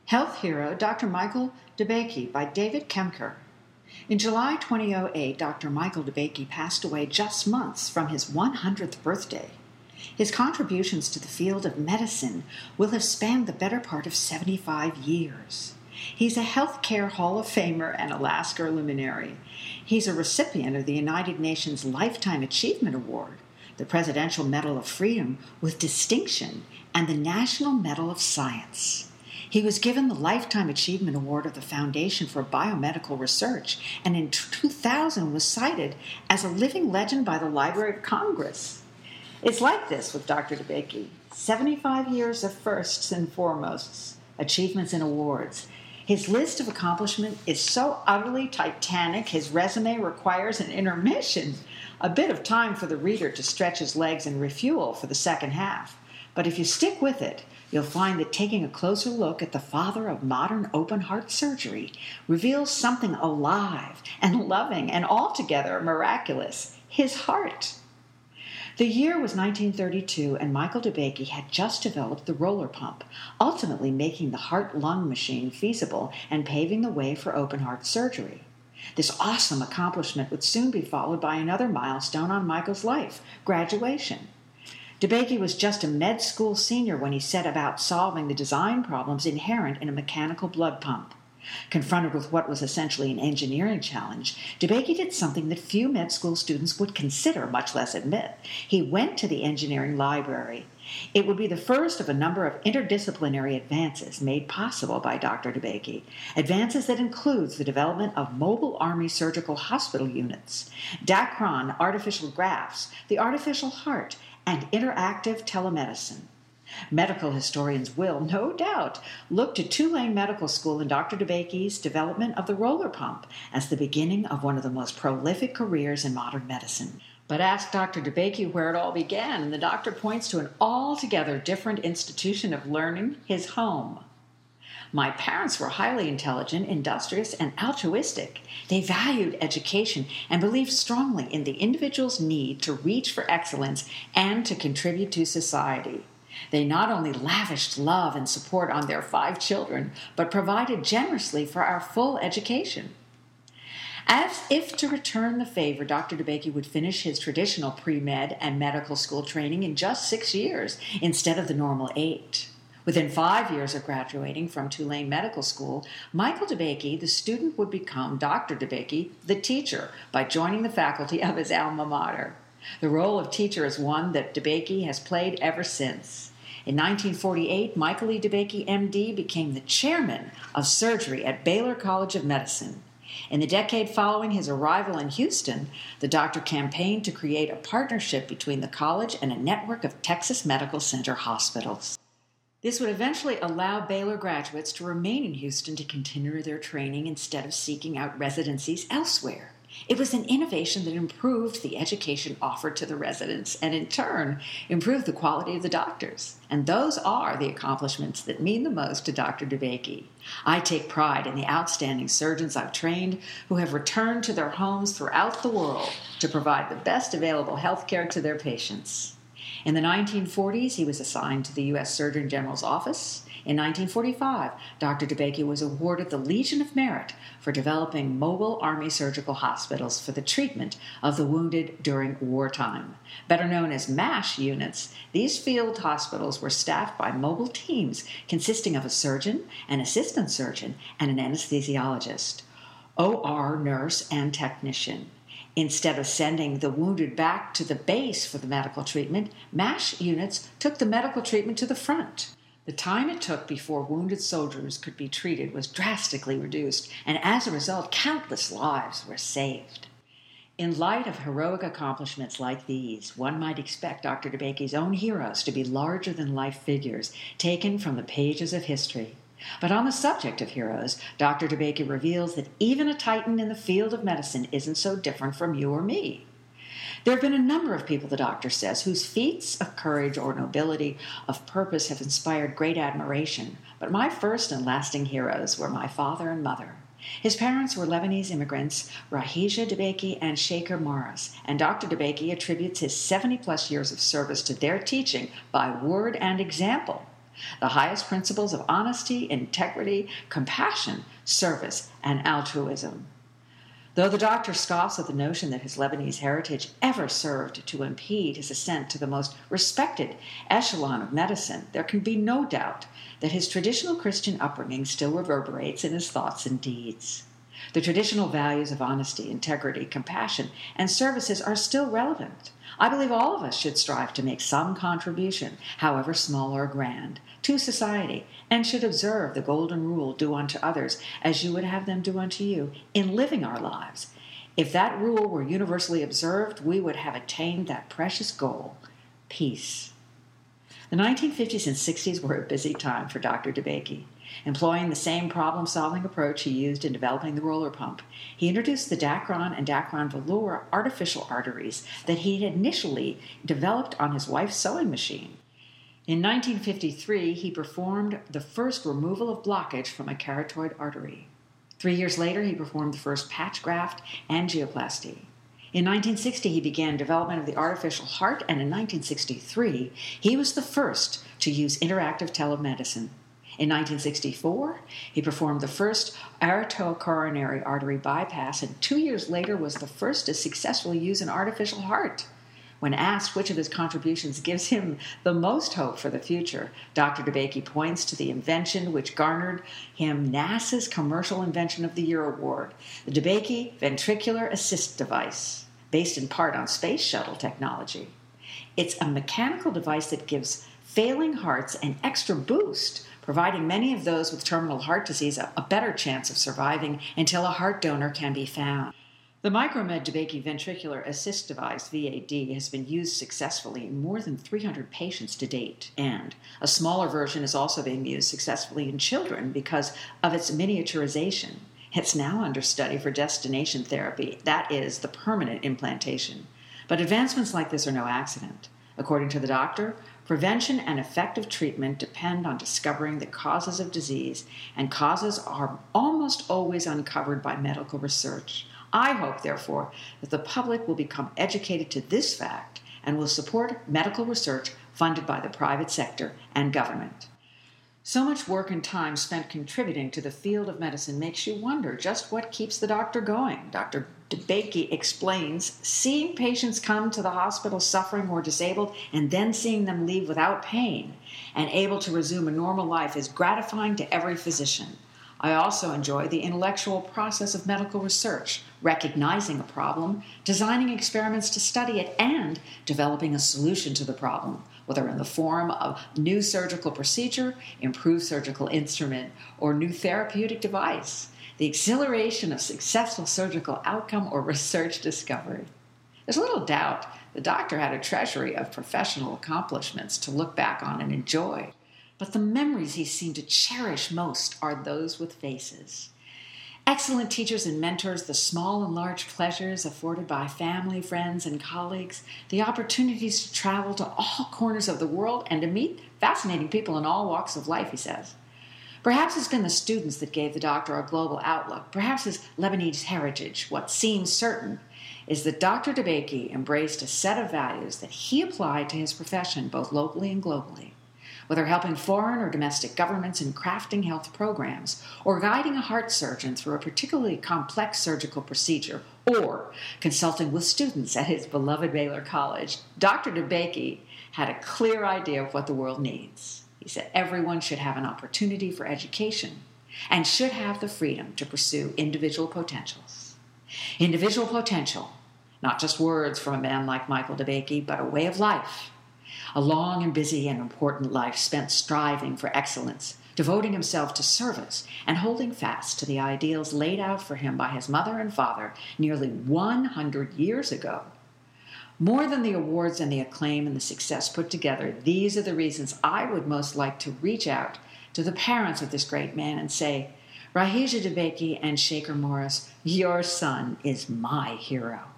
Health Hero Dr. Michael DeBakey by David Kemker. In July 2008, Dr. Michael DeBakey passed away just months from his 100th birthday. His contributions to the field of medicine will have spanned the better part of 75 years. He's a healthcare Hall of Famer and a Lasker luminary. He's a recipient of the United Nations Lifetime Achievement Award, the Presidential Medal of Freedom with Distinction, and the National Medal of Science. He was given the Lifetime Achievement Award of the Foundation for Biomedical Research, and in 2000 was cited as a living legend by the Library of Congress. It's like this with Dr. DeBakey. 75 years of firsts and foremosts, achievements and awards. His list of accomplishment is so utterly titanic, his resume requires an intermission, a bit of time for the reader to stretch his legs and refuel for the second half. But if you stick with it, you'll find that taking a closer look at the father of modern open-heart surgery reveals something alive and loving and altogether miraculous: his heart. The year was 1932, and Michael DeBakey had just developed the roller pump, ultimately making the heart-lung machine feasible and paving the way for open-heart surgery. This awesome accomplishment would soon be followed by another milestone on Michael's life: graduation. DeBakey was just a med school senior when he set about solving the design problems inherent in a mechanical blood pump. Confronted with what was essentially an engineering challenge, DeBakey did something that few med school students would consider, much less admit. He went to the engineering library. It would be the first of a number of interdisciplinary advances made possible by Dr. DeBakey, advances that includes the development of mobile Army surgical hospital units, Dacron artificial grafts, the artificial heart, and interactive telemedicine. Medical historians will, no doubt, look to Tulane Medical School and Dr. DeBakey's development of the roller pump as the beginning of one of the most prolific careers in modern medicine. But ask Dr. DeBakey where it all began, and the doctor points to an altogether different institution of learning: his home. My parents were highly intelligent, industrious, and altruistic. They valued education and believed strongly in the individual's need to reach for excellence and to contribute to society. They not only lavished love and support on their 5 children, but provided generously for our full education. As if to return the favor, Dr. DeBakey would finish his traditional pre-med and medical school training in just 6 years instead of the normal 8. Within 5 years of graduating from Tulane Medical School, Michael DeBakey, the student, would become Dr. DeBakey, the teacher, by joining the faculty of his alma mater. The role of teacher is one that DeBakey has played ever since. In 1948, Michael E. DeBakey, M.D., became the chairman of surgery at Baylor College of Medicine. In the decade following his arrival in Houston, the doctor campaigned to create a partnership between the college and a network of Texas Medical Center hospitals. This would eventually allow Baylor graduates to remain in Houston to continue their training instead of seeking out residencies elsewhere. It was an innovation that improved the education offered to the residents and, in turn, improved the quality of the doctors. And those are the accomplishments that mean the most to Dr. DeBakey. I take pride in the outstanding surgeons I've trained who have returned to their homes throughout the world to provide the best available health care to their patients. In the 1940s, he was assigned to the U.S. Surgeon General's office. In 1945, Dr. DeBakey was awarded the Legion of Merit for developing mobile Army surgical hospitals for the treatment of the wounded during wartime. Better known as MASH units, these field hospitals were staffed by mobile teams consisting of a surgeon, an assistant surgeon, and an anesthesiologist, OR nurse, and technician. Instead of sending the wounded back to the base for the medical treatment, MASH units took the medical treatment to the front. The time it took before wounded soldiers could be treated was drastically reduced, and as a result, countless lives were saved. In light of heroic accomplishments like these, one might expect Dr. DeBakey's own heroes to be larger-than-life figures taken from the pages of history. But on the subject of heroes, Dr. DeBakey reveals that even a titan in the field of medicine isn't so different from you or me. There have been a number of people, the doctor says, whose feats of courage or nobility of purpose have inspired great admiration, but my first and lasting heroes were my father and mother. His parents were Lebanese immigrants, Rahija DeBakey and Shaker Morris, and Dr. DeBakey attributes his 70-plus years of service to their teaching by word and example. the highest principles of honesty, integrity, compassion, service, and altruism. Though the doctor scoffs at the notion that his Lebanese heritage ever served to impede his ascent to the most respected echelon of medicine, there can be no doubt that his traditional Christian upbringing still reverberates in his thoughts and deeds. The traditional values of honesty, integrity, compassion, and services are still relevant. I believe all of us should strive to make some contribution, however small or grand, to society, and should observe the golden rule, do unto others as you would have them do unto you, in living our lives. If that rule were universally observed, we would have attained that precious goal, peace. The 1950s and 60s were a busy time for Dr. DeBakey. Employing the same problem-solving approach he used in developing the roller pump, he introduced the Dacron and Dacron Velour artificial arteries that he had initially developed on his wife's sewing machine. In 1953, he performed the first removal of blockage from a carotid artery. 3 years later, he performed the first patch graft angioplasty. In 1960, he began development of the artificial heart, and in 1963, he was the first to use interactive telemedicine. In 1964, he performed the first aortocoronary artery bypass, and 2 years later was the first to successfully use an artificial heart. When asked which of his contributions gives him the most hope for the future, Dr. DeBakey points to the invention which garnered him NASA's Commercial Invention of the Year award, the DeBakey Ventricular Assist Device, based in part on space shuttle technology. It's a mechanical device that gives failing hearts an extra boost, providing many of those with terminal heart disease a better chance of surviving until a heart donor can be found. The Micromed DeBakey Ventricular Assist Device, VAD, has been used successfully in more than 300 patients to date, and a smaller version is also being used successfully in children because of its miniaturization. It's now under study for destination therapy, that is, the permanent implantation. But advancements like this are no accident. According to the doctor, prevention and effective treatment depend on discovering the causes of disease, and causes are almost always uncovered by medical research. I hope, therefore, that the public will become educated to this fact and will support medical research funded by the private sector and government. So much work and time spent contributing to the field of medicine makes you wonder just what keeps the doctor going. Dr. DeBakey explains, seeing patients come to the hospital suffering or disabled and then seeing them leave without pain and able to resume a normal life is gratifying to every physician. I also enjoy the intellectual process of medical research, recognizing a problem, designing experiments to study it, and developing a solution to the problem, whether in the form of new surgical procedure, improved surgical instrument, or new therapeutic device, the exhilaration of successful surgical outcome or research discovery. There's little doubt the doctor had a treasury of professional accomplishments to look back on and enjoy. But the memories he seemed to cherish most are those with faces. Excellent teachers and mentors, the small and large pleasures afforded by family, friends, and colleagues, the opportunities to travel to all corners of the world and to meet fascinating people in all walks of life, he says. Perhaps it's been the students that gave the doctor a global outlook, perhaps his Lebanese heritage. What seems certain is that Dr. DeBakey embraced a set of values that he applied to his profession both locally and globally. Whether helping foreign or domestic governments in crafting health programs, or guiding a heart surgeon through a particularly complex surgical procedure, or consulting with students at his beloved Baylor College, Dr. DeBakey had a clear idea of what the world needs. He said everyone should have an opportunity for education and should have the freedom to pursue individual potentials. Individual potential, not just words from a man like Michael DeBakey, but a way of life. A long and busy and important life spent striving for excellence, devoting himself to service, and holding fast to the ideals laid out for him by his mother and father nearly 100 years ago. More than the awards and the acclaim and the success put together, these are the reasons I would most like to reach out to the parents of this great man and say, Rahija DeBakey and Shaker Morris, your son is my hero.